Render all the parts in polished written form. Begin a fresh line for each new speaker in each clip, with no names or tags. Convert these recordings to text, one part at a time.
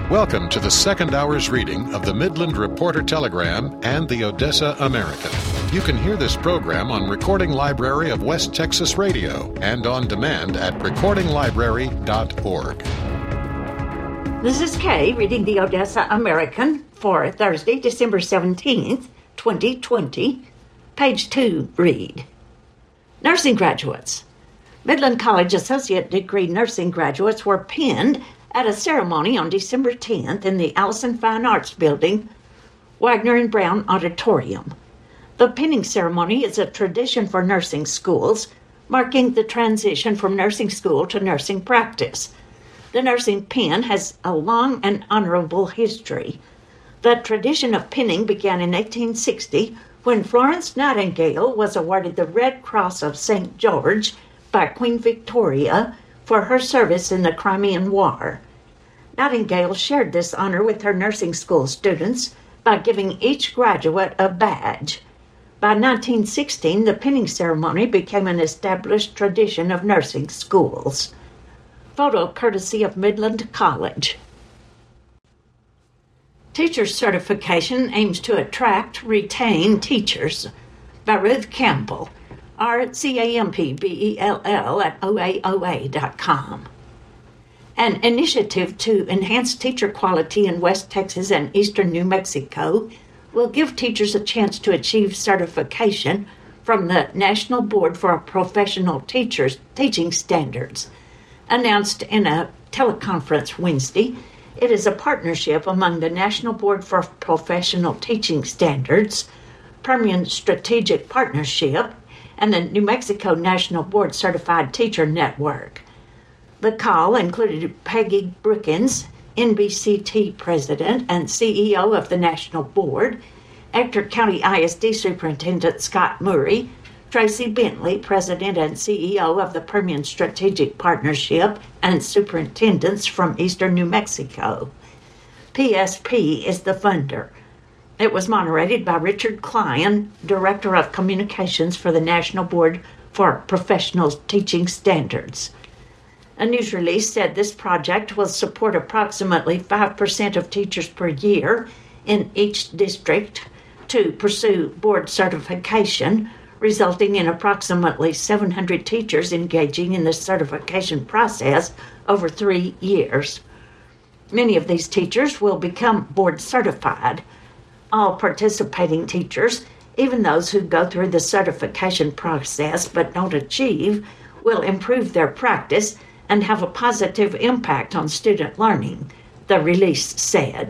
Welcome to the second hour's reading of the Midland Reporter Telegram and the Odessa American. You can hear this program on Recording Library of West Texas Radio and on demand at recordinglibrary.org.
This is Kay reading the Odessa American for Thursday, December 17th, 2020. Page 2 read. Nursing graduates. Midland College Associate Degree nursing graduates were pinned at a ceremony on December 10th in the Allison Fine Arts Building, Wagner and Brown Auditorium. The pinning ceremony is a tradition for nursing schools, marking the transition from nursing school to nursing practice. The nursing pin has a long and honorable history. The tradition of pinning began in 1860 when Florence Nightingale was awarded the Red Cross of St. George by Queen Victoria for her service in the Crimean War. Nightingale shared this honor with her nursing school students by giving each graduate a badge. By 1916, the pinning ceremony became an established tradition of nursing schools. Photo courtesy of Midland College. Teacher certification aims to attract, retain teachers. By Ruth Campbell, RCAMPBELL at OAOA.com. An initiative to enhance teacher quality in West Texas and eastern New Mexico will give teachers a chance to achieve certification from the National Board for Professional Teachers Teaching Standards. Announced in a teleconference Wednesday, it is a partnership among the National Board for Professional Teaching Standards, Permian Strategic Partnership, and the New Mexico National Board Certified Teacher Network. The call included Peggy Brookins, NBCT President and CEO of the National Board, Ector County ISD Superintendent Scott Murray, Tracy Bentley, President and CEO of the Permian Strategic Partnership, and superintendents from eastern New Mexico. PSP is the funder. It was moderated by Richard Klein, Director of Communications for the National Board for Professional Teaching Standards. A news release said this project will support approximately 5% of teachers per year in each district to pursue board certification, resulting in approximately 700 teachers engaging in the certification process over 3 years. Many of these teachers will become board certified. All participating teachers, even those who go through the certification process but don't achieve, will improve their practice and have a positive impact on student learning, the release said.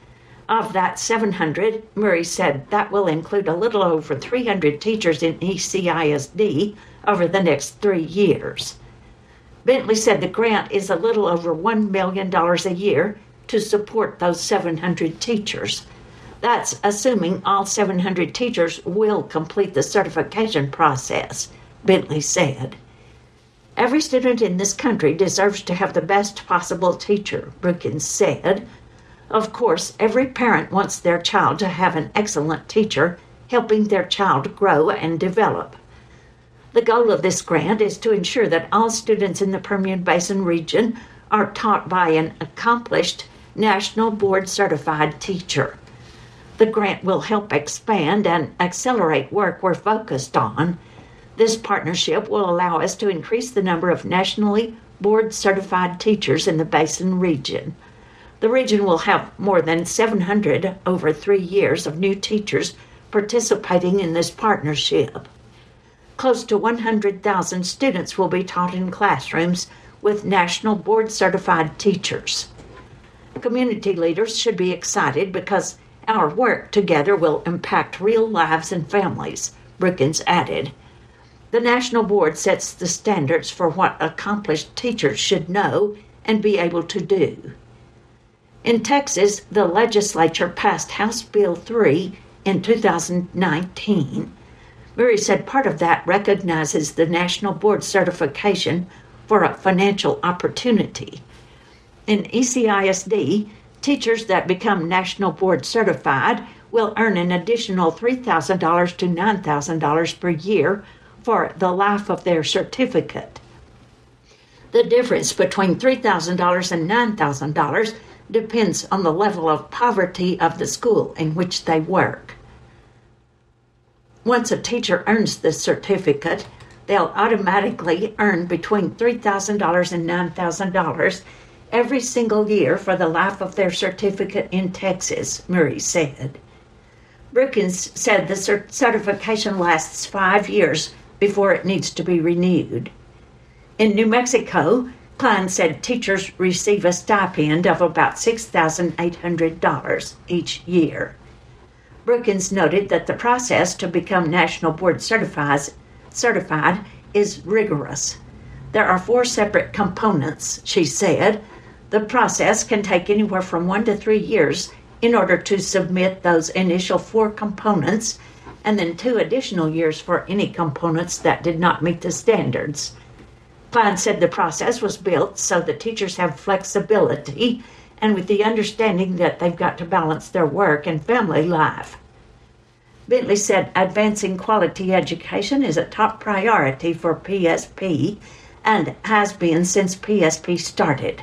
Of that 700, Murray said that will include a little over 300 teachers in ECISD over the next 3 years. Bentley said the grant is a little over $1 million a year to support those 700 teachers. That's assuming all 700 teachers will complete the certification process, Bentley said. Every student in this country deserves to have the best possible teacher, Brookins said. Of course, every parent wants their child to have an excellent teacher, helping their child grow and develop. The goal of this grant is to ensure that all students in the Permian Basin region are taught by an accomplished National Board Certified teacher. The grant will help expand and accelerate work we're focused on. This partnership will allow us to increase the number of nationally board-certified teachers in the Basin region. The region will have more than 700 over 3 years of new teachers participating in this partnership. Close to 100,000 students will be taught in classrooms with national board-certified teachers. Community leaders should be excited because our work together will impact real lives and families, Brookins added. The National Board sets the standards for what accomplished teachers should know and be able to do. In Texas, the legislature passed House Bill 3 in 2019. Murray said part of that recognizes the National Board certification for a financial opportunity. In ECISD, teachers that become National Board certified will earn an additional $3,000 to $9,000 per year for the life of their certificate. The difference between $3,000 and $9,000 depends on the level of poverty of the school in which they work. Once a teacher earns the certificate, they'll automatically earn between $3,000 and $9,000 every single year for the life of their certificate in Texas, Murray said. Brookins said the certification lasts 5 years before it needs to be renewed. In New Mexico, Klein said teachers receive a stipend of about $6,800 each year. Brookins noted that the process to become National Board certified is rigorous. There are 4 separate components, she said. The process can take anywhere from 1 to 3 years in order to submit those initial 4 components, and then 2 additional years for any components that did not meet the standards. Klein said the process was built so that teachers have flexibility and with the understanding that they've got to balance their work and family life. Bentley said advancing quality education is a top priority for PSP and has been since PSP started.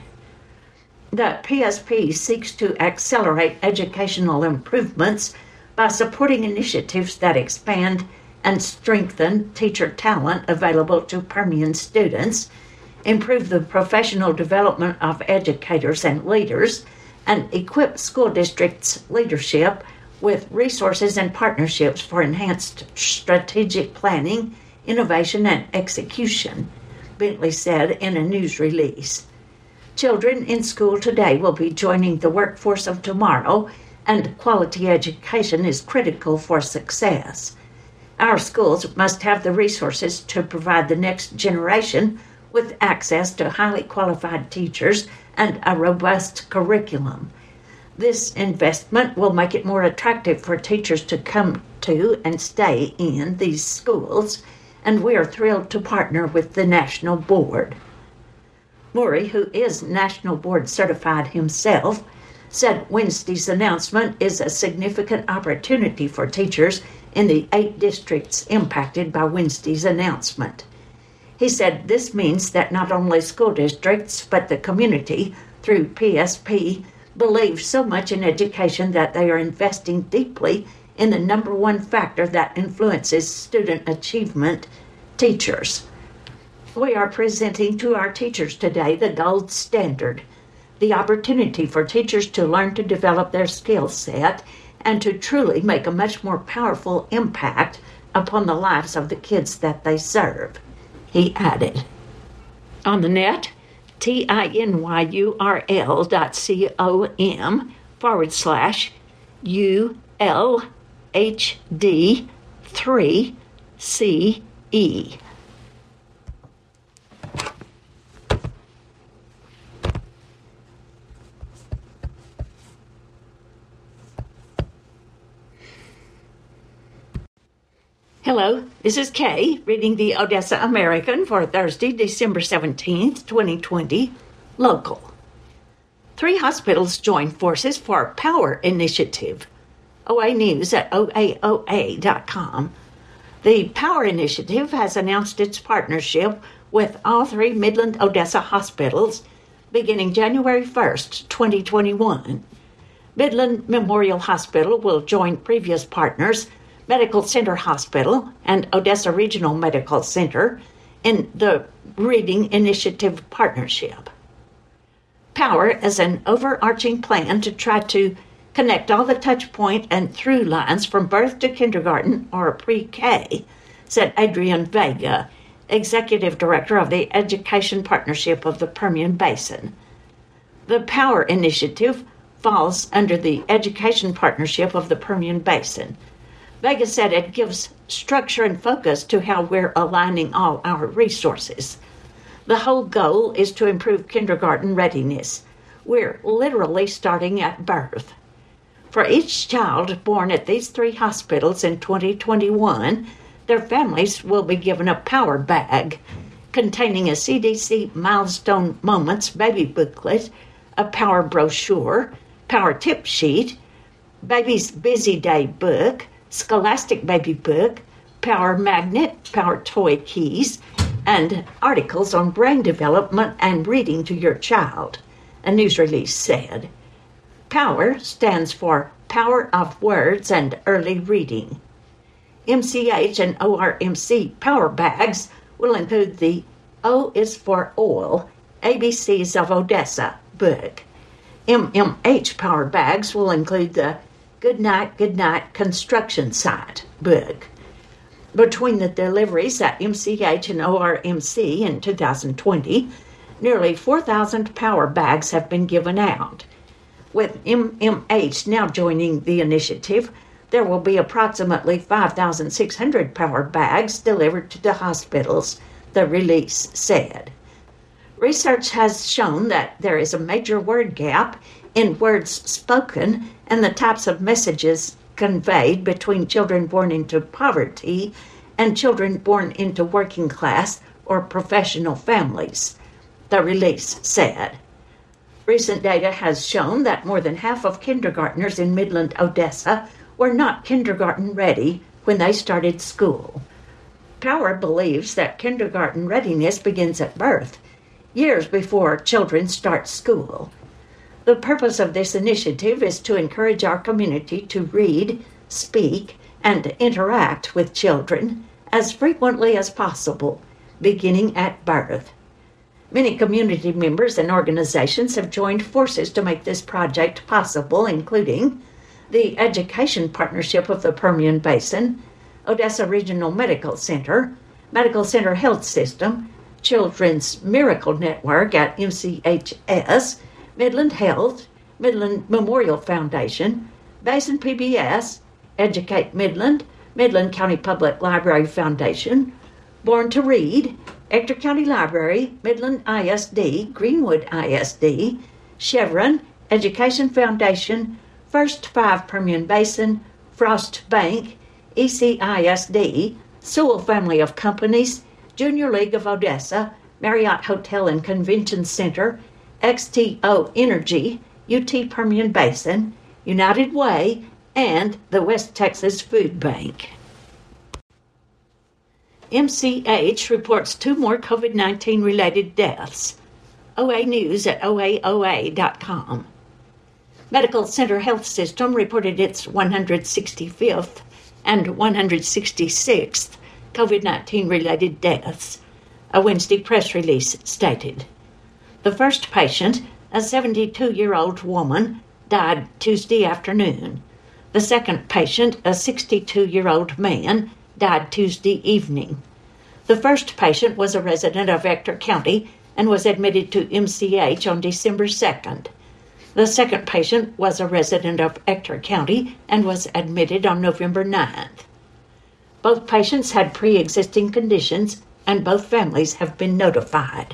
The PSP seeks to accelerate educational improvements by supporting initiatives that expand and strengthen teacher talent available to Permian students, improve the professional development of educators and leaders, and equip school districts' leadership with resources and partnerships for enhanced strategic planning, innovation, and execution, Bentley said in a news release. Children in school today will be joining the workforce of tomorrow, and quality education is critical for success. Our schools must have the resources to provide the next generation with access to highly qualified teachers and a robust curriculum. This investment will make it more attractive for teachers to come to and stay in these schools, and we are thrilled to partner with the National Board. Murray, who is National Board certified himself, said Wednesday's announcement is a significant opportunity for teachers in the 8 districts impacted by Wednesday's announcement. He said this means that not only school districts, but the community, through PSP, believe so much in education that they are investing deeply in the number one factor that influences student achievement, teachers. We are presenting to our teachers today the gold standard, the opportunity for teachers to learn to develop their skill set and to truly make a much more powerful impact upon the lives of the kids that they serve, he added. On the net, tinyrl.com/ULHD3CE. Hello, this is Kay reading the Odessa American for Thursday, December 17th, 2020, local. 3 hospitals join forces for Power Initiative. OA News at OAOA.com. The Power Initiative has announced its partnership with all 3 Midland Odessa hospitals beginning January 1st, 2021. Midland Memorial Hospital will join previous partners Medical Center Hospital and Odessa Regional Medical Center in the Reading Initiative Partnership. Power is an overarching plan to try to connect all the touch point and through lines from birth to kindergarten or pre-K, said Adrian Vega, Executive Director of the Education Partnership of the Permian Basin. The Power Initiative falls under the Education Partnership of the Permian Basin. Vega said it gives structure and focus to how we're aligning all our resources. The whole goal is to improve kindergarten readiness. We're literally starting at birth. For each child born at these 3 hospitals in 2021, their families will be given a power bag containing a CDC Milestone Moments baby booklet, a power brochure, power tip sheet, baby's busy day book, Scholastic Baby Book, Power Magnet, Power Toy Keys, and articles on brain development and reading to your child, a news release said. POWER stands for Power of Words and Early Reading. MCH and ORMC Power Bags will include the O is for Oil, ABCs of Odessa book. MMH Power Bags will include the Good Night Construction Site book. Between the deliveries at MCH and ORMC in 2020, nearly 4,000 power bags have been given out. With MMH now joining the initiative, there will be approximately 5,600 power bags delivered to the hospitals, the release said. Research has shown that there is a major word gap in words spoken and the types of messages conveyed between children born into poverty and children born into working class or professional families, the release said. Recent data has shown that more than half of kindergartners in Midland, Odessa were not kindergarten ready when they started school. Power believes that kindergarten readiness begins at birth, years before children start school. The purpose of this initiative is to encourage our community to read, speak, and interact with children as frequently as possible, beginning at birth. Many community members and organizations have joined forces to make this project possible, including the Education Partnership of the Permian Basin, Odessa Regional Medical Center, Medical Center Health System, Children's Miracle Network at MCHS, Midland Health, Midland Memorial Foundation, Basin PBS, Educate Midland, Midland County Public Library Foundation, Born to Read, Ector County Library, Midland ISD, Greenwood ISD, Chevron, Education Foundation, First 5 Permian Basin, Frost Bank, ECISD, Sewell Family of Companies, Junior League of Odessa, Marriott Hotel and Convention Center, XTO Energy, UT Permian Basin, United Way, and the West Texas Food Bank. MCH reports 2 more COVID-19 related deaths. OA News at OAOA.com. Medical Center Health System reported its 165th and 166th COVID-19 related deaths, a Wednesday press release stated. The first patient, a 72-year-old woman, died Tuesday afternoon. The second patient, a 62-year-old man, died Tuesday evening. The first patient was a resident of Ector County and was admitted to MCH on December 2nd. The second patient was a resident of Ector County and was admitted on November 9th. Both patients had pre-existing conditions and both families have been notified.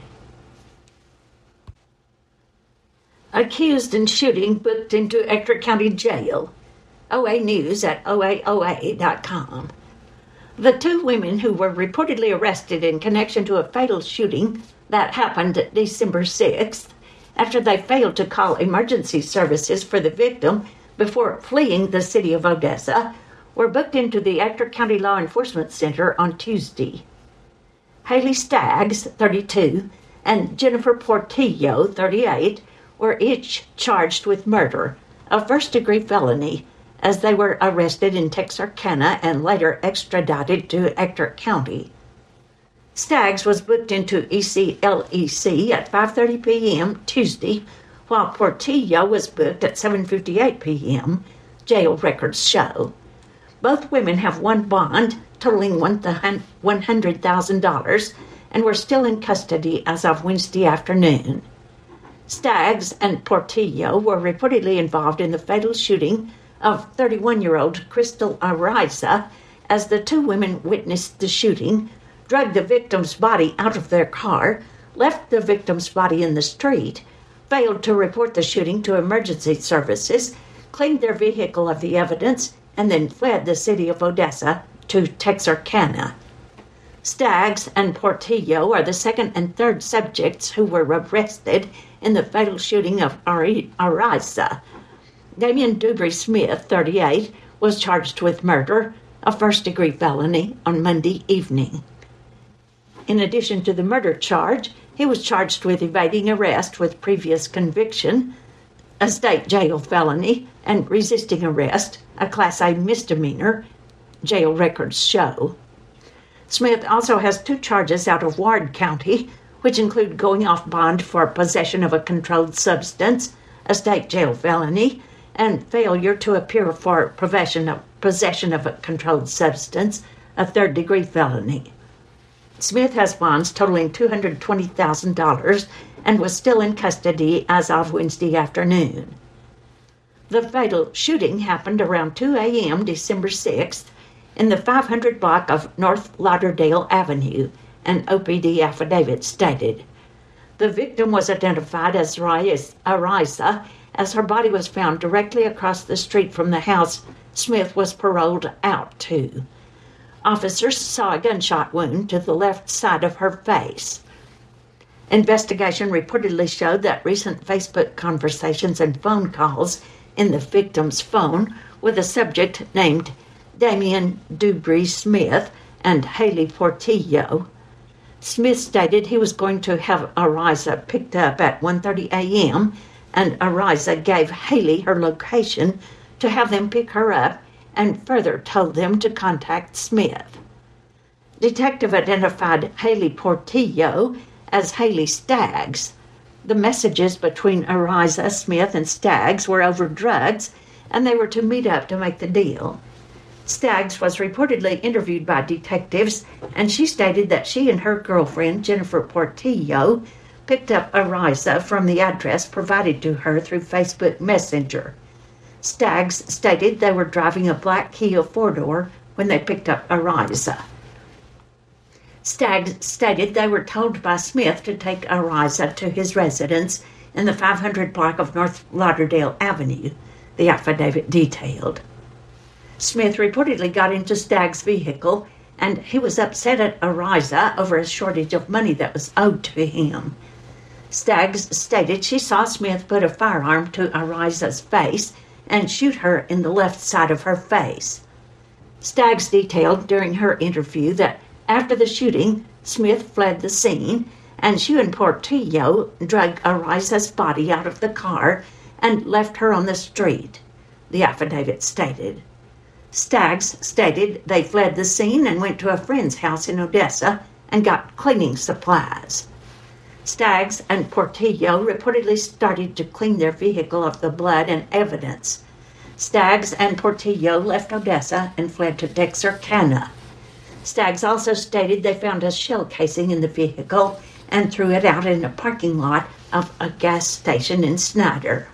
Accused in shooting booked into Ector County Jail. OA News at OAOA.com. The 2 women who were reportedly arrested in connection to a fatal shooting that happened December 6th, after they failed to call emergency services for the victim before fleeing the city of Odessa, were booked into the Ector County Law Enforcement Center on Tuesday. Haley Staggs, 32, and Jennifer Portillo, 38, were each charged with murder, a first-degree felony, as they were arrested in Texarkana and later extradited to Ector County. Staggs was booked into ECLEC at 5:30 p.m. Tuesday, while Portillo was booked at 7:58 p.m., jail records show. Both women have one bond totaling $100,000 and were still in custody as of Wednesday afternoon. Staggs and Portillo were reportedly involved in the fatal shooting of 31-year-old Crystal Ariza as the 2 women witnessed the shooting, dragged the victim's body out of their car, left the victim's body in the street, failed to report the shooting to emergency services, cleaned their vehicle of the evidence, and then fled the city of Odessa to Texarkana. Staggs and Portillo are the second and third subjects who were arrested in the fatal shooting of Ariza. Damian Dubry Smith, 38, was charged with murder, a first-degree felony, on Monday evening. In addition to the murder charge, he was charged with evading arrest with previous conviction, a state jail felony, and resisting arrest, a Class A misdemeanor, jail records show. Smith also has 2 charges out of Ward County, which include going off bond for possession of a controlled substance, a state jail felony, and failure to appear for possession of a controlled substance, a third-degree felony. Smith has bonds totaling $220,000 and was still in custody as of Wednesday afternoon. The fatal shooting happened around 2 a.m. December 6th in the 500 block of North Lauderdale Avenue, an OPD affidavit stated. The victim was identified as Ariza, as her body was found directly across the street from the house Smith was paroled out to. Officers saw a gunshot wound to the left side of her face. Investigation reportedly showed that recent Facebook conversations and phone calls in the victim's phone with a subject named Damian Dubry Smith and Haley Portillo. Smith stated he was going to have Ariza picked up at 1:30 a.m., and Ariza gave Haley her location to have them pick her up and further told them to contact Smith. Detective identified Haley Portillo as Haley Staggs. The messages between Ariza, Smith, and Staggs were over drugs, and they were to meet up to make the deal. Staggs was reportedly interviewed by detectives, and she stated that she and her girlfriend, Jennifer Portillo, picked up Ariza from the address provided to her through Facebook Messenger. Staggs stated they were driving a black Kia 4-door when they picked up Ariza. Staggs stated they were told by Smith to take Ariza to his residence in the 500 block of North Lauderdale Avenue, the affidavit detailed. Smith reportedly got into Staggs' vehicle, and he was upset at Ariza over a shortage of money that was owed to him. Staggs stated she saw Smith put a firearm to Ariza's face and shoot her in the left side of her face. Staggs detailed during her interview that after the shooting, Smith fled the scene, and she and Portillo dragged Ariza's body out of the car and left her on the street, the affidavit stated. Staggs stated they fled the scene and went to a friend's house in Odessa and got cleaning supplies. Staggs and Portillo reportedly started to clean their vehicle of the blood and evidence. Staggs and Portillo left Odessa and fled to Texarkana. Staggs also stated they found a shell casing in the vehicle and threw it out in a parking lot of a gas station in Snyder.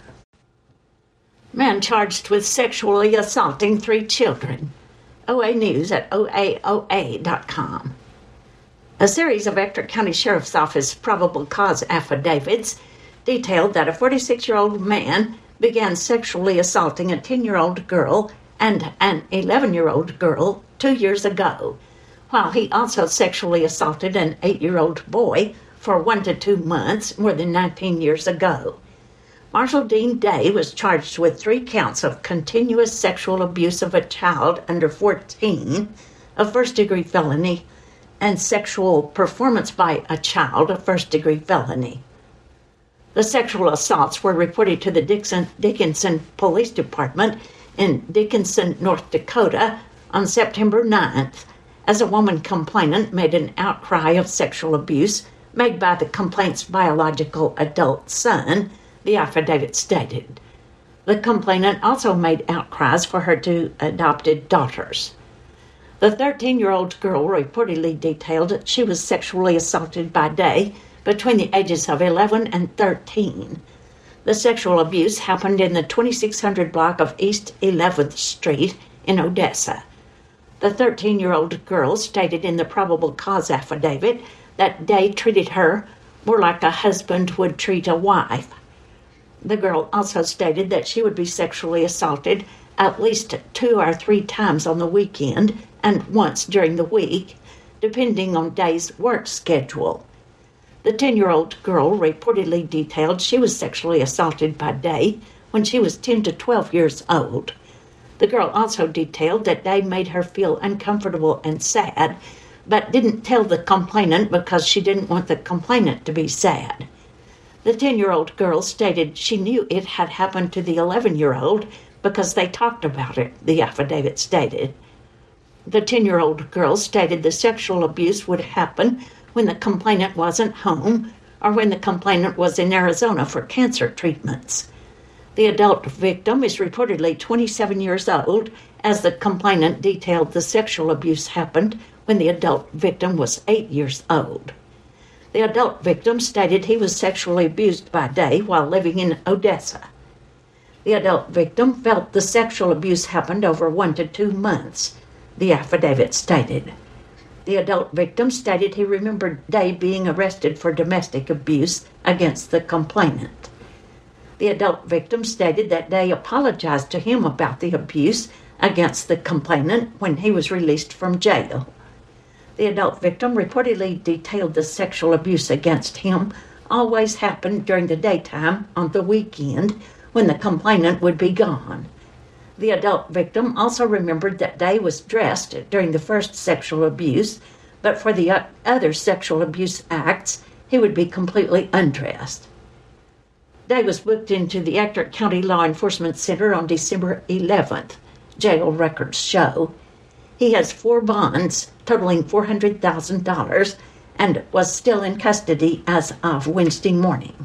Man charged with sexually assaulting 3 children. OA News at OAOA.com. A series of Ector County Sheriff's Office probable cause affidavits detailed that a 46-year-old man began sexually assaulting a 10-year-old girl and an 11-year-old girl 2 years ago, while he also sexually assaulted an 8-year-old boy for 1 to 2 months more than 19 years ago. Marshall Dean Day was charged with 3 counts of continuous sexual abuse of a child under 14, a first-degree felony, and sexual performance by a child, a first-degree felony. The sexual assaults were reported to the Dickinson Police Department in Dickinson, North Dakota on September 9th, as a woman complainant made an outcry of sexual abuse made by the complainant's biological adult son, the affidavit stated. The complainant also made outcries for her 2 adopted daughters. The 13-year-old girl reportedly detailed that she was sexually assaulted by Day between the ages of 11 and 13. The sexual abuse happened in the 2600 block of East 11th Street in Odessa. The 13-year-old girl stated in the probable cause affidavit that Day treated her more like a husband would treat a wife. The girl also stated that she would be sexually assaulted at least 2 or 3 times on the weekend and once during the week, depending on Day's work schedule. The 10-year-old girl reportedly detailed she was sexually assaulted by Day when she was 10 to 12 years old. The girl also detailed that Day made her feel uncomfortable and sad, but didn't tell the complainant because she didn't want the complainant to be sad. The 10-year-old girl stated she knew it had happened to the 11-year-old because they talked about it, the affidavit stated. The 10-year-old girl stated the sexual abuse would happen when the complainant wasn't home or when the complainant was in Arizona for cancer treatments. The adult victim is reportedly 27 years old, as the complainant detailed the sexual abuse happened when the adult victim was 8 years old. The adult victim stated he was sexually abused by day while living in Odessa. The adult victim felt the sexual abuse happened over 1 to 2 months, the affidavit stated. The adult victim stated he remembered Day being arrested for domestic abuse against the complainant. The adult victim stated that Day apologized to him about the abuse against the complainant when he was released from jail. The adult victim reportedly detailed the sexual abuse against him always happened during the daytime on the weekend when the complainant would be gone. The adult victim also remembered that Day was dressed during the first sexual abuse, but for the other sexual abuse acts, he would be completely undressed. Day was booked into the Ector County Law Enforcement Center on December 11th, jail records show. He has 4 bonds totaling $400,000 and was still in custody as of Wednesday morning.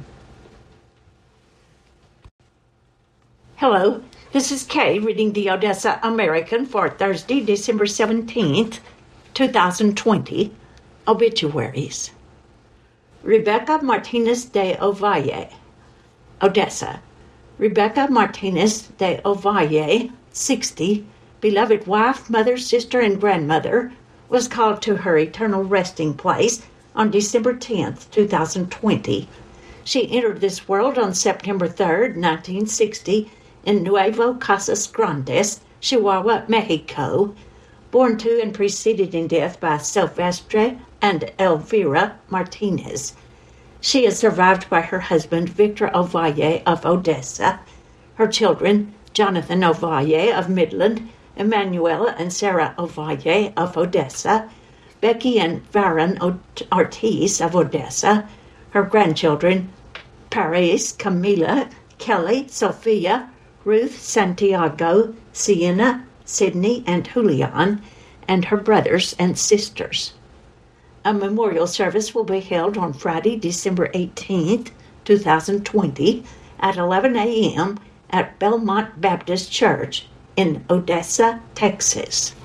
Hello, this is Kay reading the Odessa American for Thursday, December 17th, 2020. Obituaries. Rebecca Martinez de Ovalle, Odessa. Rebecca Martinez de Ovalle, 60, beloved wife, mother, sister, and grandmother, was called to her eternal resting place on December 10th, 2020. She entered this world on September 3rd, 1960, in Nuevo Casas Grandes, Chihuahua, Mexico, born to and preceded in death by Silvestre and Elvira Martinez. She is survived by her husband, Victor Ovalle of Odessa, her children, Jonathan Ovalle of Midland, Emanuela and Sarah Ovalle of Odessa, Becky and Varon Ortiz of Odessa, her grandchildren, Paris, Camila, Kelly, Sophia, Ruth, Santiago, Sienna, Sydney, and Julian, and her brothers and sisters. A memorial service will be held on Friday, December 18th, 2020, at 11 a.m. at Belmont Baptist Church in Odessa, Texas.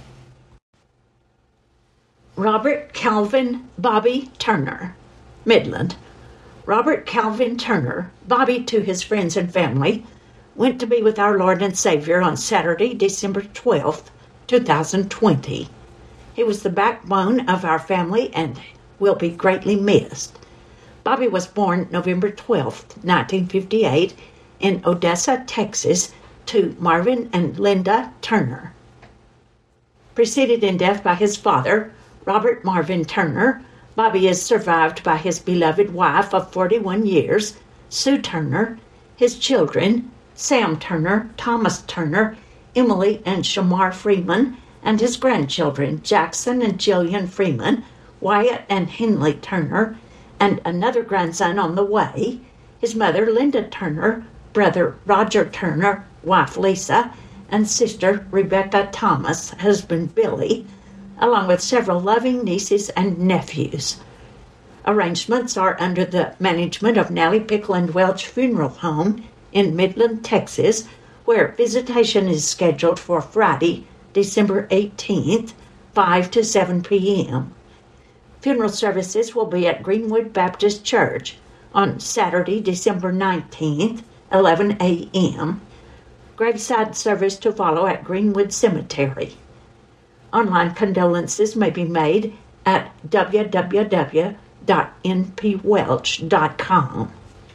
Robert Calvin Bobby Turner, Midland. Robert Calvin Turner, Bobby to his friends and family, went to be with our Lord and Savior on Saturday, December 12th, 2020. He was the backbone of our family and will be greatly missed. Bobby was born November 12th, 1958, in Odessa, Texas, to Marvin and Linda Turner. Preceded in death by his father, Robert Marvin Turner, Bobby is survived by his beloved wife of 41 years, Sue Turner, his children, Sam Turner, Thomas Turner, Emily and Shamar Freeman, and his grandchildren, Jackson and Jillian Freeman, Wyatt and Henley Turner, and another grandson on the way, his mother, Linda Turner, brother, Roger Turner, wife, Lisa, and sister, Rebecca Thomas, husband, Billy, along with several loving nieces and nephews. Arrangements are under the management of Nellie Pickland Welch Funeral Home in Midland, Texas, where visitation is scheduled for Friday, December 18th, 5 to 7 p.m. Funeral services will be at Greenwood Baptist Church on Saturday, December 19th, 11 a.m. Graveside service to follow at Greenwood Cemetery. Online condolences may be made at www.npwelch.com.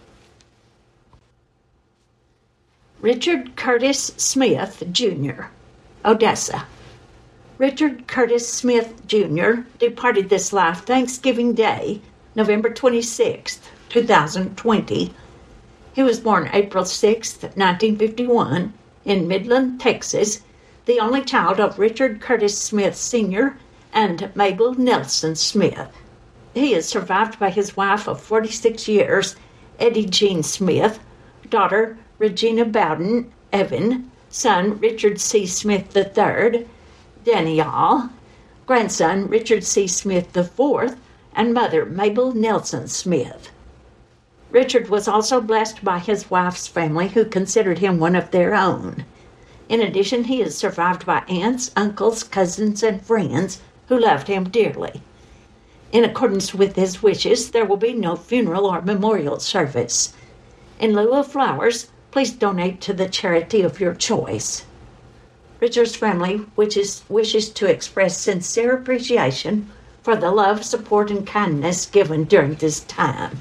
Richard Curtis Smith, Jr., Odessa. Richard Curtis Smith, Jr. departed this life Thanksgiving Day, November 26, 2020. He was born April 6, 1951, in Midland, Texas, the only child of Richard Curtis Smith, Sr. and Mabel Nelson Smith. He is survived by his wife of 46 years, Eddie Jean Smith, daughter Regina Bowden Evan, son Richard C. Smith III, Danielle, grandson Richard C. Smith IV, and mother Mabel Nelson Smith. Richard was also blessed by his wife's family, who considered him one of their own. In addition, he is survived by aunts, uncles, cousins, and friends who loved him dearly. In accordance with his wishes, there will be no funeral or memorial service. In lieu of flowers, please donate to the charity of your choice. Richard's family wishes to express sincere appreciation for the love, support, and kindness given during this time.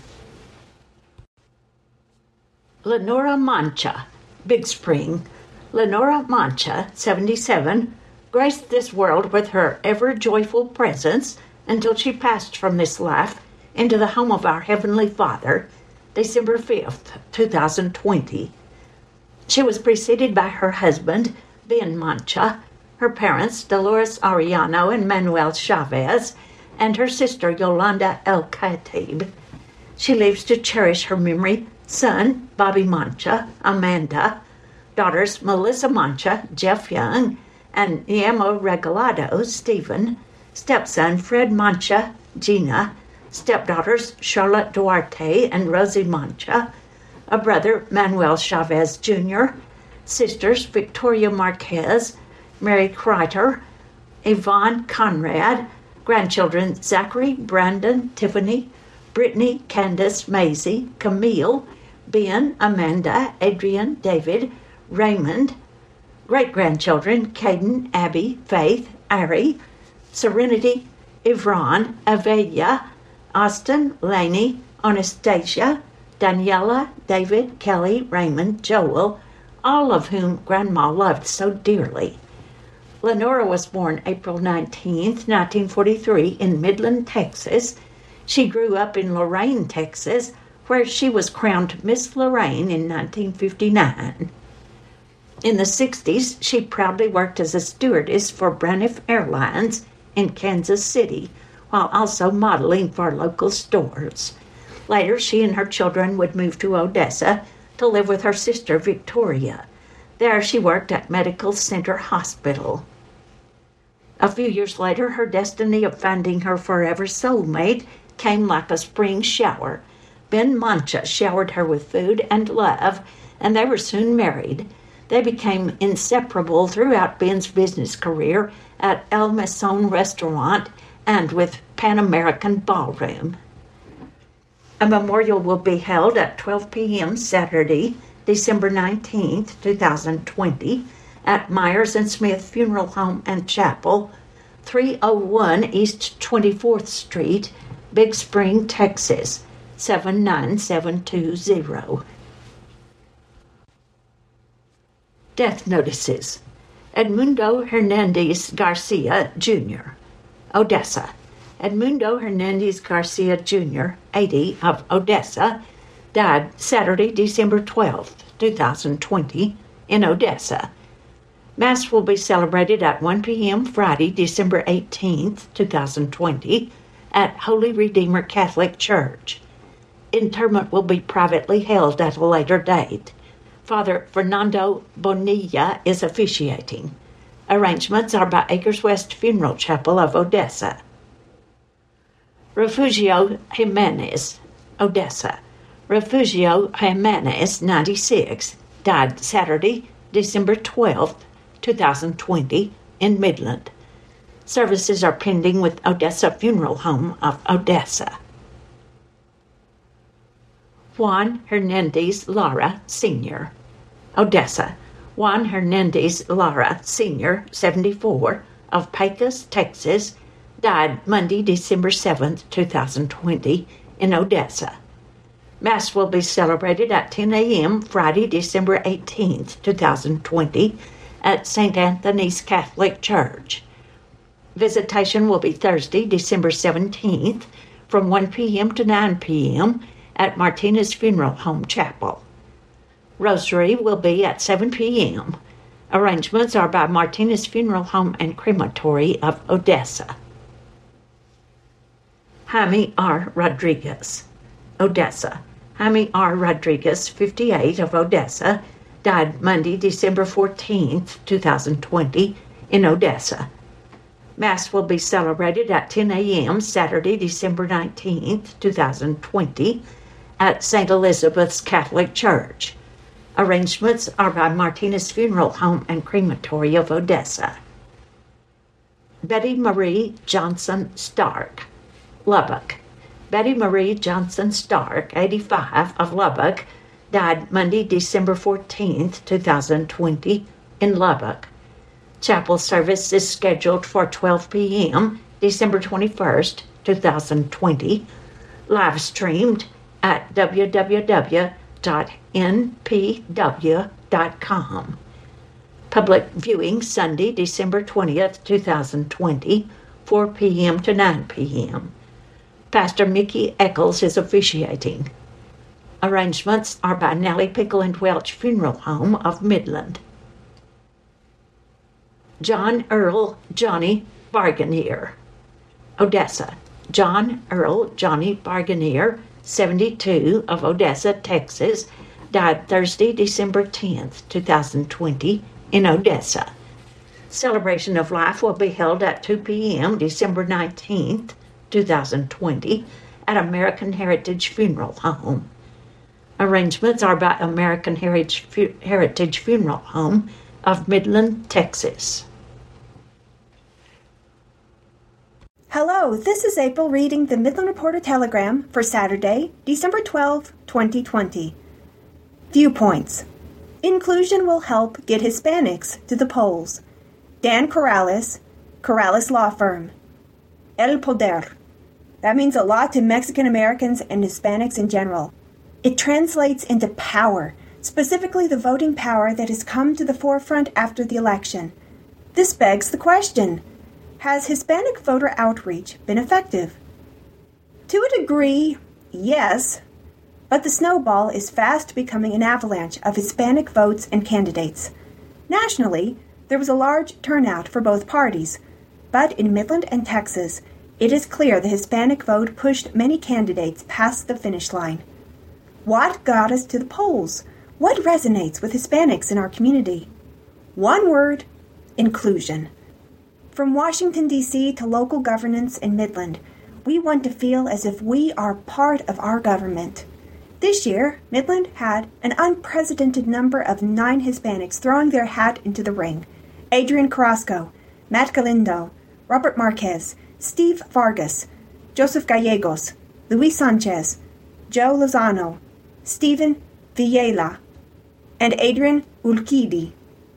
Lenora Mancha, Big Spring. Lenora Mancha, 77, graced this world with her ever-joyful presence until she passed from this life into the home of our Heavenly Father, December 5th, 2020. She was preceded by her husband, Ben Mancha, her parents, Dolores Arellano and Manuel Chavez, and her sister, Yolanda El Khatib. She lives to cherish her memory, son, Bobby Mancha, Amanda, daughters, Melissa Mancha, Jeff Young, and Guillermo Regalado, Stephen, stepson, Fred Mancha, Gina, stepdaughters, Charlotte Duarte and Rosie Mancha, a brother, Manuel Chavez Jr., sisters, Victoria Marquez, Mary Kreiter, Yvonne Conrad, grandchildren, Zachary, Brandon, Tiffany, Brittany, Candace, Maisie, Camille, Ben, Amanda, Adrian, David, Raymond, great-grandchildren, Caden, Abby, Faith, Ari, Serenity, Ivron, Avelia, Austin, Laney, Anastasia, Daniela, David, Kelly, Raymond, Joel, all of whom Grandma loved so dearly. Lenora was born April 19, 1943, in Midland, Texas. She grew up in Lorain, Texas, where she was crowned Miss Lorain in 1959. In the 60s, she proudly worked as a stewardess for Braniff Airlines in Kansas City, while also modeling for local stores. Later, she and her children would move to Odessa to live with her sister, Victoria. There, she worked at Medical Center Hospital. A few years later, her destiny of finding her forever soulmate came like a spring shower. Ben Mancha showered her with food and love, and they were soon married. They became inseparable throughout Ben's business career at El Maison Restaurant and with Pan American Ballroom. A memorial will be held at 12 p.m. Saturday, December 19, 2020, at Myers & Smith Funeral Home and Chapel, 301 East 24th Street, Big Spring, Texas, 79720. Death notices. Edmundo Hernandez Garcia, Jr., Odessa. Edmundo Hernandez Garcia, Jr., 80, of Odessa, died Saturday, December 12, 2020, in Odessa. Mass will be celebrated at 1 p.m. Friday, December 18, 2020, at Holy Redeemer Catholic Church. Interment will be privately held at a later date. Father Fernando Bonilla is officiating. Arrangements are by Acres West Funeral Chapel of Odessa. Refugio Jimenez, Odessa. Refugio Jimenez, 96, died Saturday, December 12, 2020, in Midland. Services are pending with Odessa Funeral Home of Odessa. Juan Hernandez Lara, Sr., Odessa. Juan Hernandez Lara, Sr., 74, of Pecos, Texas, died Monday, December 7, 2020, in Odessa. Mass will be celebrated at 10 a.m. Friday, December 18, 2020, at St. Anthony's Catholic Church. Visitation will be Thursday, December 17th, from 1 p.m. to 9 p.m. at Martinez Funeral Home Chapel. Rosary will be at 7 p.m. Arrangements are by Martinez Funeral Home and Crematory of Odessa. Jaime R. Rodriguez, Odessa. Jaime R. Rodriguez, 58, of Odessa, died Monday, December 14th, 2020, in Odessa. Mass will be celebrated at 10 a.m. Saturday, December 19th, 2020, at St. Elizabeth's Catholic Church. Arrangements are by Martinez Funeral Home and Crematory of Odessa. Betty Marie Johnson Stark, Lubbock. Betty Marie Johnson Stark, 85, of Lubbock, died Monday, December 14th, 2020, in Lubbock. Chapel service is scheduled for 12 p.m., December 21st, 2020, live streamed at www.npw.com. Public viewing Sunday, December 20th, 2020, 4 p.m. to 9 p.m. Pastor Mickey Eccles is officiating. Arrangements are by Nellie Pickle and Welch Funeral Home of Midland. John Earl Johnny Barganier, Odessa. John Earl Johnny Barganier, 72, of Odessa, Texas, died Thursday, December 10th, 2020, in Odessa. Celebration of life will be held at 2 p.m. December 19th, 2020, at American Heritage Funeral Home. Arrangements are by American Heritage Funeral Home of Midland, Texas.
Hello, this is April reading the Midland Reporter Telegram for Saturday, December 12, 2020. Viewpoints. Inclusion will help get Hispanics to the polls. Dan Corrales, Corrales Law Firm. El Poder. That means a lot to Mexican Americans and Hispanics in general. It translates into power, specifically the voting power that has come to the forefront after the election. This begs the question: has Hispanic voter outreach been effective? To a degree, yes, but the snowball is fast becoming an avalanche of Hispanic votes and candidates. Nationally, there was a large turnout for both parties, but in Midland and Texas, it is clear the Hispanic vote pushed many candidates past the finish line. What got us to the polls? What resonates with Hispanics in our community? One word: inclusion. From Washington, D.C. to local governance in Midland, we want to feel as if we are part of our government. This year, Midland had an unprecedented number of 9 Hispanics throwing their hat into the ring. Adrian Carrasco, Matt Galindo, Robert Marquez, Steve Vargas, Joseph Gallegos, Luis Sanchez, Joe Lozano, Stephen Villela, and Adrian Ulquidi.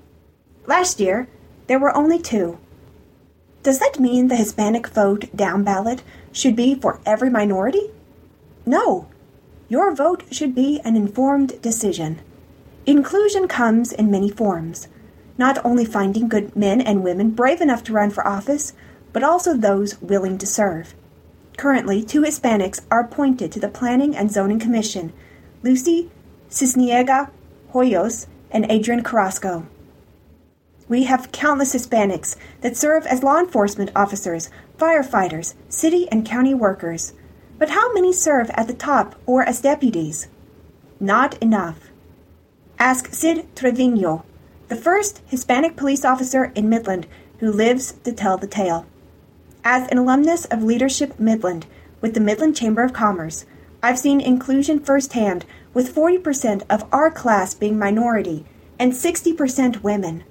Last year, there were only 2. Does that mean the Hispanic vote down ballot should be for every minority? No. Your vote should be an informed decision. Inclusion comes in many forms, not only finding good men and women brave enough to run for office, but also those willing to serve. Currently, 2 Hispanics are appointed to the Planning and Zoning Commission, Lucy Cisniega Hoyos and Adrian Carrasco. We have countless Hispanics that serve as law enforcement officers, firefighters, city and county workers. But how many serve at the top or as deputies? Not enough. Ask Sid Trevino, the first Hispanic police officer in Midland who lives to tell the tale. As an alumnus of Leadership Midland with the Midland Chamber of Commerce, I've seen inclusion firsthand, with 40% of our class being minority and 60% women.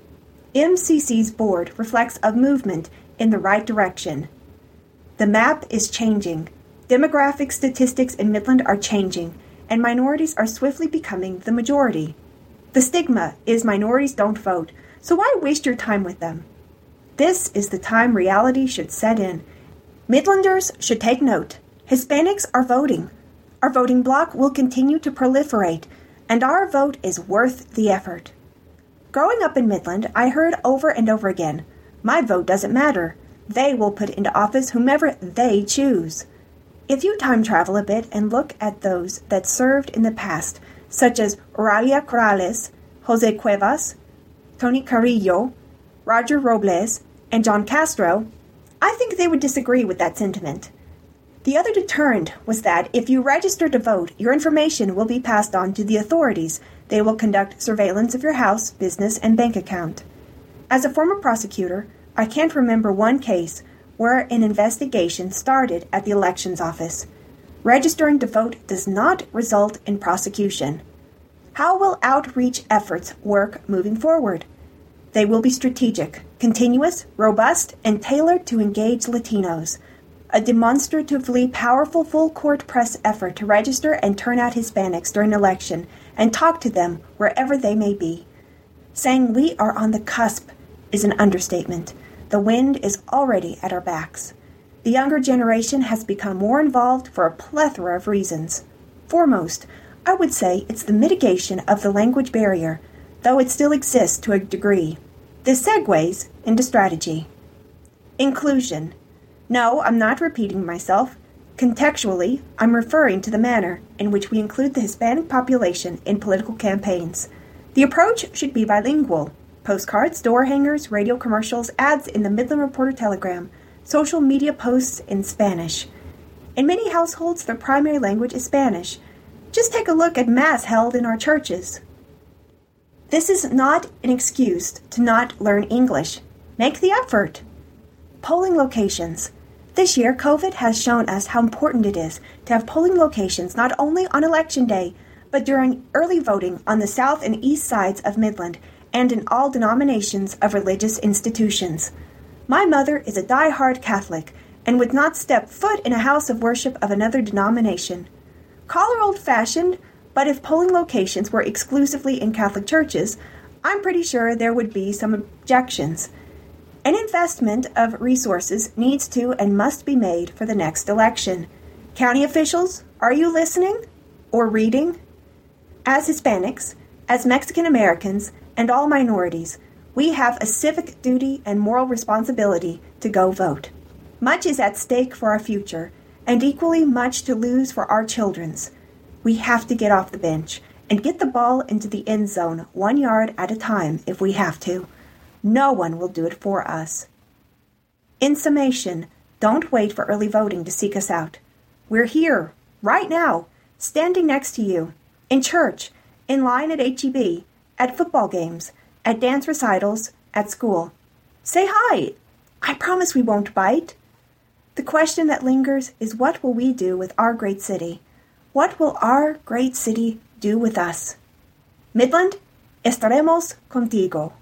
MCC's board reflects a movement in the right direction. The map is changing. Demographic statistics in Midland are changing, and minorities are swiftly becoming the majority. The stigma is minorities don't vote, so why waste your time with them? This is the time reality should set in. Midlanders should take note. Hispanics are voting. Our voting bloc will continue to proliferate, and our vote is worth the effort. Growing up in Midland, I heard over and over again, my vote doesn't matter. They will put into office whomever they choose. If you time travel a bit and look at those that served in the past, such as Oralia Corrales, Jose Cuevas, Tony Carrillo, Roger Robles, and John Castro, I think they would disagree with that sentiment. The other deterrent was that if you register to vote, your information will be passed on to the authorities. They will conduct surveillance of your house, business, and bank account. As a former prosecutor, I can't remember one case where an investigation started at the elections office. Registering to vote does not result in prosecution. How will outreach efforts work moving forward? They will be strategic, continuous, robust, and tailored to engage Latinos. A demonstratively powerful full-court press effort to register and turn out Hispanics during an election and talk to them wherever they may be. Saying we are on the cusp is an understatement. The wind is already at our backs. The younger generation has become more involved for a plethora of reasons. Foremost, I would say it's the mitigation of the language barrier, though it still exists to a degree. This segues into strategy. Inclusion. No, I'm not repeating myself. Contextually, I'm referring to the manner in which we include the Hispanic population in political campaigns. The approach should be bilingual. Postcards, door hangers, radio commercials, ads in the Midland Reporter Telegram, social media posts in Spanish. In many households, the primary language is Spanish. Just take a look at Mass held in our churches. This is not an excuse to not learn English. Make the effort. Polling locations. This year, COVID has shown us how important it is to have polling locations not only on Election Day, but during early voting on the south and east sides of Midland and in all denominations of religious institutions. My mother is a die-hard Catholic and would not step foot in a house of worship of another denomination. Call her old-fashioned, but if polling locations were exclusively in Catholic churches, I'm pretty sure there would be some objections. An investment of resources needs to and must be made for the next election. County officials, are you listening or reading? As Hispanics, as Mexican Americans, and all minorities, we have a civic duty and moral responsibility to go vote. Much is at stake for our future, and equally much to lose for our children's. We have to get off the bench and get the ball into the end zone 1 yard at a time if we have to. No one will do it for us. In summation, don't wait for early voting to seek us out. We're here, right now, standing next to you, in church, in line at H-E-B, at football games, at dance recitals, at school. Say hi. I promise we won't bite. The question that lingers is, what will we do with our great city? What will our great city do with us? Midland, estaremos contigo.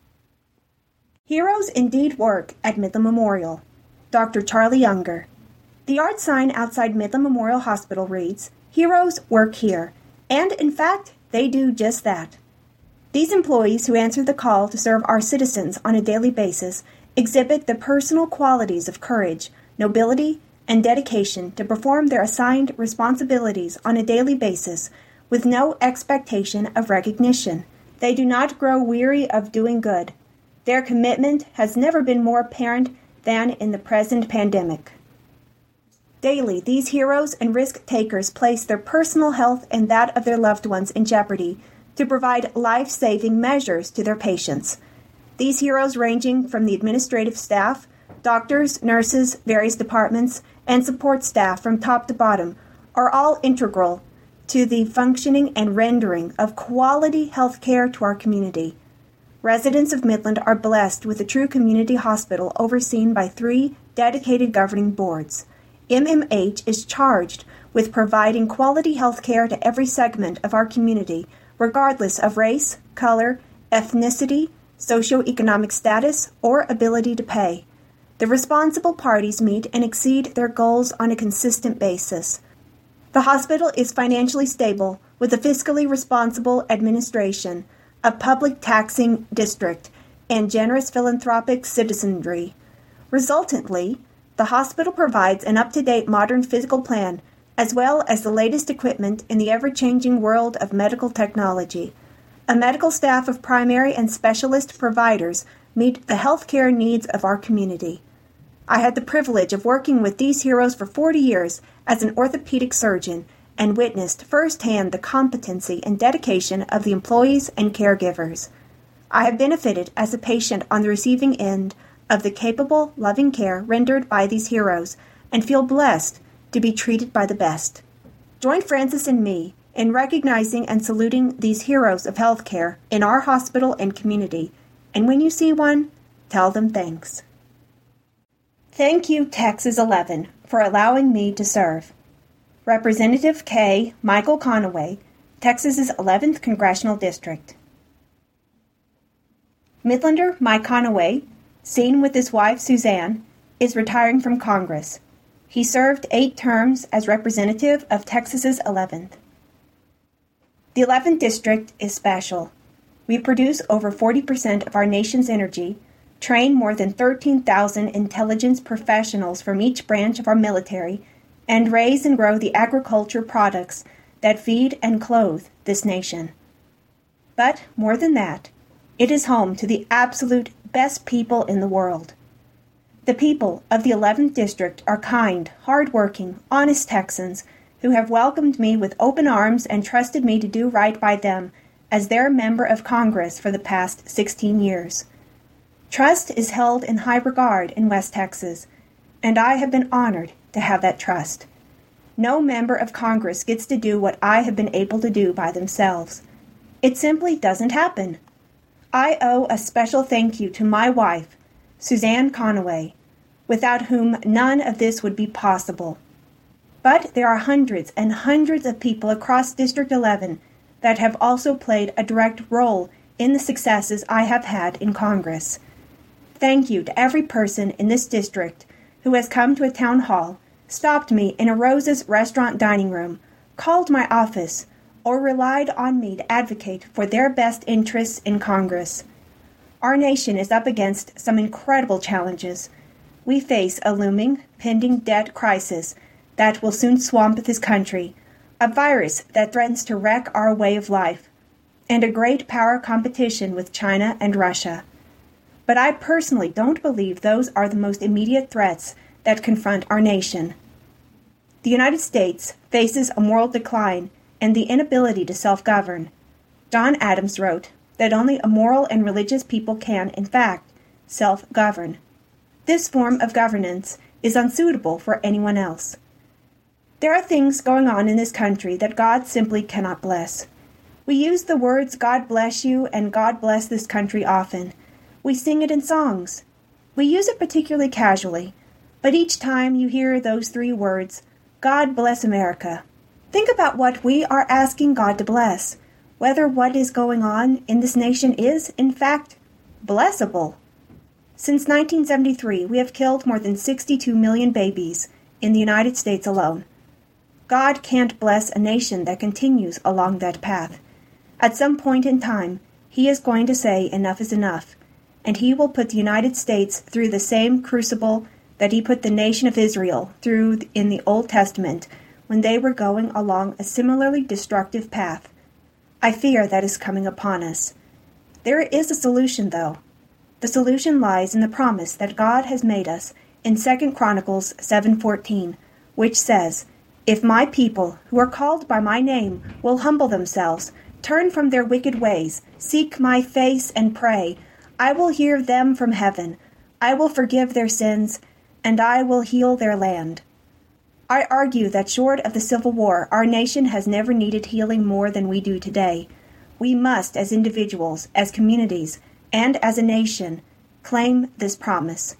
Heroes indeed work at Midland Memorial. Dr. Charlie Younger. The art sign outside Midland Memorial Hospital reads, Heroes work here. And, in fact, they do just that. These employees who answer the call to serve our citizens on a daily basis exhibit the personal qualities of courage, nobility, and dedication to perform their assigned responsibilities on a daily basis with no expectation of recognition. They do not grow weary of doing good. Their commitment has never been more apparent than in the present pandemic. Daily, these heroes and risk-takers place their personal health and that of their loved ones in jeopardy to provide life-saving measures to their patients. These heroes, ranging from the administrative staff, doctors, nurses, various departments, and support staff from top to bottom, are all integral to the functioning and rendering of quality health care to our community. Residents of Midland are blessed with a true community hospital overseen by 3 dedicated governing boards. MMH is charged with providing quality health care to every segment of our community, regardless of race, color, ethnicity, socioeconomic status, or ability to pay. The responsible parties meet and exceed their goals on a consistent basis. The hospital is financially stable with a fiscally responsible administration, a public taxing district, and generous philanthropic citizenry. Resultantly, the hospital provides an up-to-date modern physical plan, as well as the latest equipment in the ever-changing world of medical technology. A medical staff of primary and specialist providers meet the healthcare needs of our community. I had the privilege of working with these heroes for 40 years as an orthopedic surgeon and witnessed firsthand the competency and dedication of the employees and caregivers. I have benefited as a patient on the receiving end of the capable, loving care rendered by these heroes, and feel blessed to be treated by the best. Join Francis and me in recognizing and saluting these heroes of healthcare in our hospital and community, and when you see one, tell them thanks. Thank you, Texas 11, for allowing me to serve. Representative K. Michael Conaway, Texas's 11th Congressional District. Midlander Mike Conaway, seen with his wife Suzanne, is retiring from Congress. He served 8 terms as representative of Texas's 11th. The 11th District is special. We produce over 40% of our nation's energy, train more than 13,000 intelligence professionals from each branch of our military, and raise and grow the agriculture products that feed and clothe this nation. But more than that, it is home to the absolute best people in the world. The people of the 11th District are kind, hard-working, honest Texans who have welcomed me with open arms and trusted me to do right by them as their member of Congress for the past 16 years. Trust is held in high regard in West Texas, and I have been honored to have that trust. No member of Congress gets to do what I have been able to do by themselves. It simply doesn't happen. I owe a special thank you to my wife, Suzanne Conaway, without whom none of this would be possible. But there are hundreds and hundreds of people across District 11 that have also played a direct role in the successes I have had in Congress. Thank you to every person in this district who has come to a town hall, stopped me in a Rose's restaurant dining room, called my office, or relied on me to advocate for their best interests in Congress. Our nation is up against some incredible challenges. We face a looming, pending debt crisis that will soon swamp this country, a virus that threatens to wreck our way of life, and a great power competition with China and Russia. But I personally don't believe those are the most immediate threats that confront our nation. The United States faces a moral decline and the inability to self-govern. John Adams wrote that only a moral and religious people can, in fact, self-govern. This form of governance is unsuitable for anyone else. There are things going on in this country that God simply cannot bless. We use the words God bless you and God bless this country often. We sing it in songs. We use it particularly casually, but each time you hear those 3 words, God bless America, think about what we are asking God to bless, whether what is going on in this nation is, in fact, blessable. Since 1973, we have killed more than 62 million babies in the United States alone. God can't bless a nation that continues along that path. At some point in time, He is going to say enough is enough, and He will put the United States through the same crucible that He put the nation of Israel through in the Old Testament when they were going along a similarly destructive path. I fear that is coming upon us. There is a solution, though. The solution lies in the promise that God has made us in 2 Chronicles 7:14, which says, "If my people, who are called by my name, will humble themselves, turn from their wicked ways, seek my face and pray, I will hear them from heaven. I will forgive their sins, and I will heal their land." I argue that short of the Civil War, our nation has never needed healing more than we do today. We must, as individuals, as communities, and as a nation, claim this promise.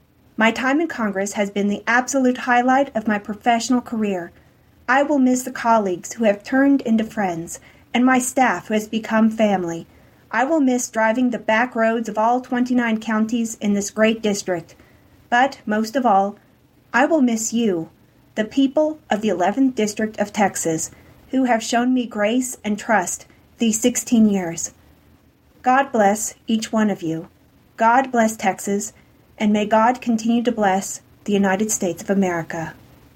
My time in Congress has been the absolute highlight of my professional career. I will miss the colleagues who have turned into friends, and my staff who has become family. I will miss driving the back roads of all 29 counties in this great district. But, most of all, I will miss you, the people of the 11th District of Texas, who have shown me grace and trust these 16 years. God bless each one of you. God bless Texas, and may God continue to bless the United States of America.